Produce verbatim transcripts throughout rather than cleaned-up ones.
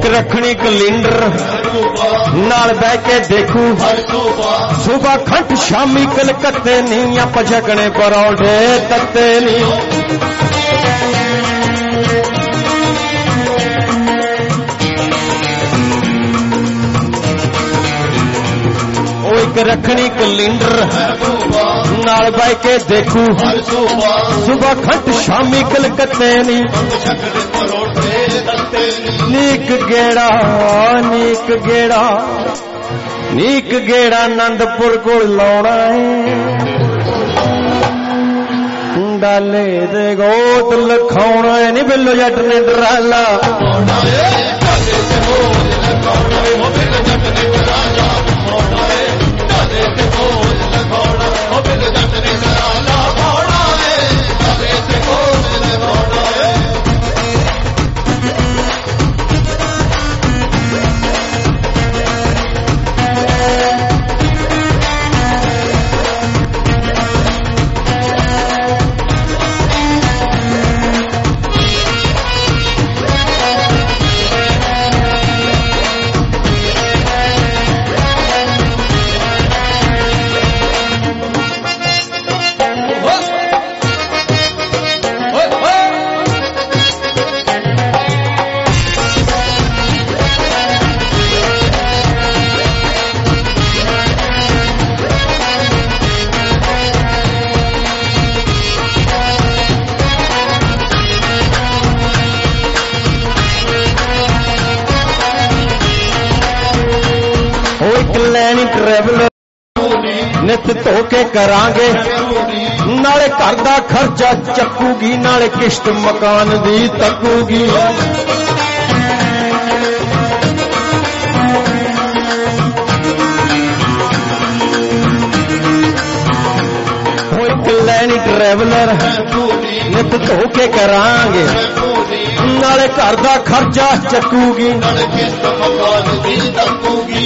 एक रखनी कैलेंडर नाल बह के देखू सुबह खंड शामी कलकत्ते नी या पछकने परौठे तत्ते नी एक रखनी कैलेंडर नाल बह के देखू सुबह खंड शामी कलकत्ते नी नीक गेड़ा नीक गेड़ा नीक गेड़ा आनंदपुर को लाउणा है डाले दे गोत लखाउणा है नी बिल्लो जट ने डराला नित धो के करांगे नाले घर दा खर्चा चकूगी नाले किश्त मकान दी तकूगी लैनी ट्रैवलर नित धो के करांगे नाले घर दा खर्चा चकूगी नाले किश्त मकान दी तकूगी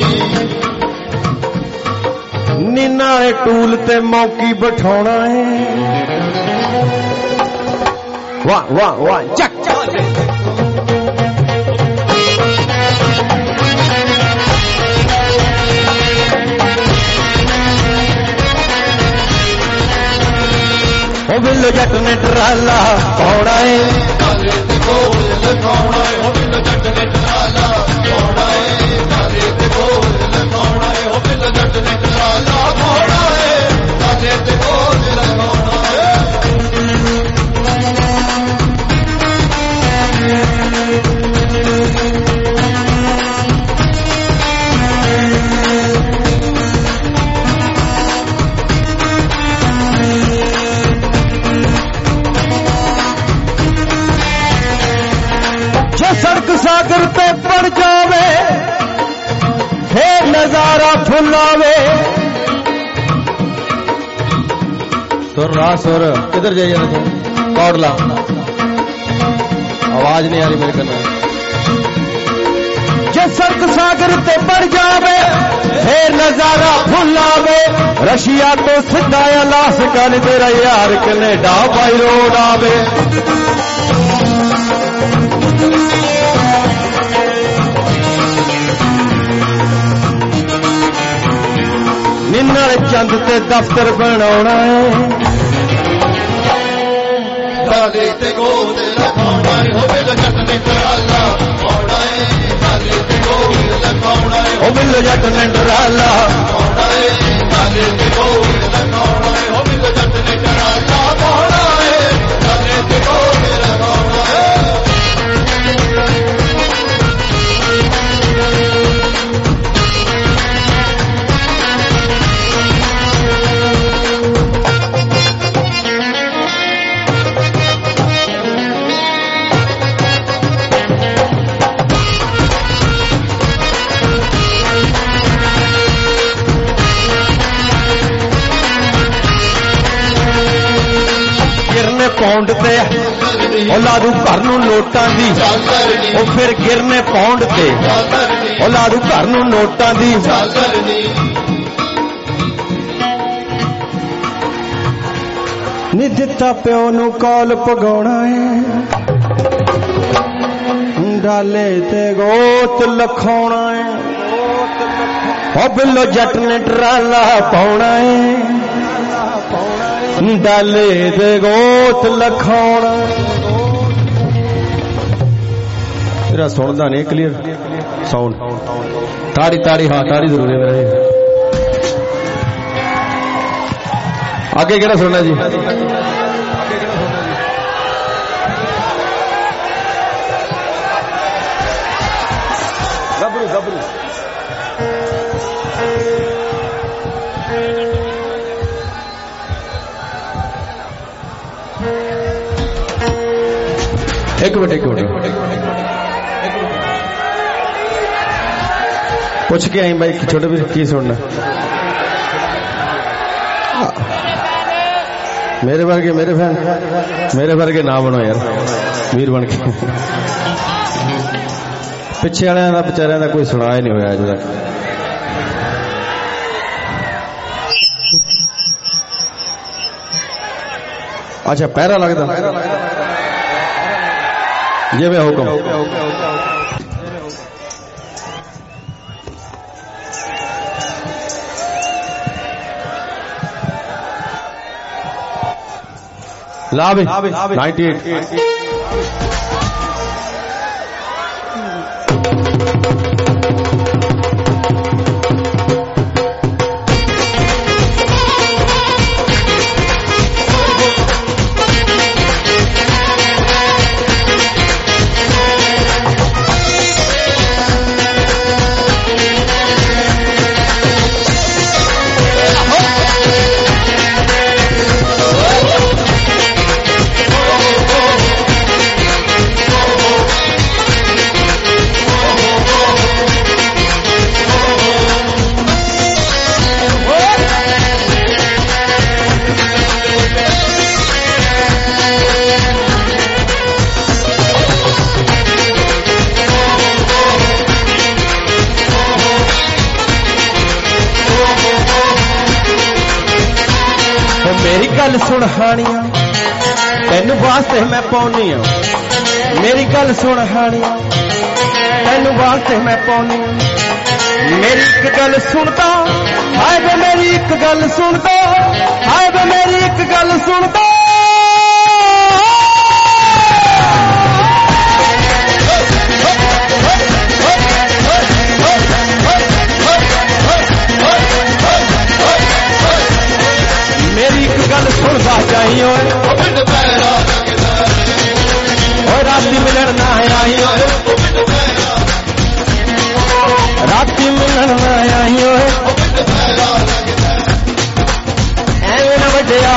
नीना टूल ते मौकी बिठाना है वाह वाह वाह चक ओ बिल्लो जट ने टराला पौड़ा है सागर पे पड़ जावे फिर नजारा फुलावे सुर रहा सुर किधर जाइए ना तुम कौड़ ला आवाज नहीं आ रही मेरे कन्ने जो सर्क सागर पे पड़ जावे फिर नजारा फुलावे रशिया तो सिद्धाया लाश कर तेरा यार कनेडा बाई रोड आवे निन्नड़ चंद ते दफ्तर बनाना है डाले ते गोद लगाना है हो बिल्लो जट ने डराला पौड़ा है डाले ते गोद लगाना है हो बिल्लो जट ने डराला पौड़ा है डाले ते गोद लगाना है हो बिल्लो जट ने डराला पौड़ा है डाले ते गोद लगाना है पौंड ते औलादू घर नूं नोटां दी ओ फिर गिरने पौंड ते औलादू घर नूं नोटां दी नी दिता प्यो नूं कॉल पगाउणा है डाले ते गोत लखाउणा है ओ बिल्लो जट ने टराला पाउणा है डाले ते गोत लखाउणा तेरा सुनदा नहीं क्लियर साउंड ताड़ी ताड़ी हाँ ताड़ी जरूर है मेरा आगे केड़ा सुनना जी गबरू गबरू एक मिनट एक मिनट पूछ के आई भाई छोटे भी की सुनना मेरे वर्गे मेरे फैन मेरे वर्गे ना बनो यार वीर बन के पिछे वाले का बेचारिया का कोई सुना ही नहीं होया अज तक अच्छा पहरा लगता ये मैं हुक्म ला भी नाइन्टी एट मेरी गल सुन हानिया तेन वास्ते मैं पाउनी हाँ मेरी गल सुन हानिया तेन वास्ते मैं पाउनी मेरी एक गल सुनता हाय वे मेरी एक गल सुनता हाय वे मेरी एक गल सुनता मेरी एक गल सुनता चाहिए राती मिलन ना आई राती मिलन ना आई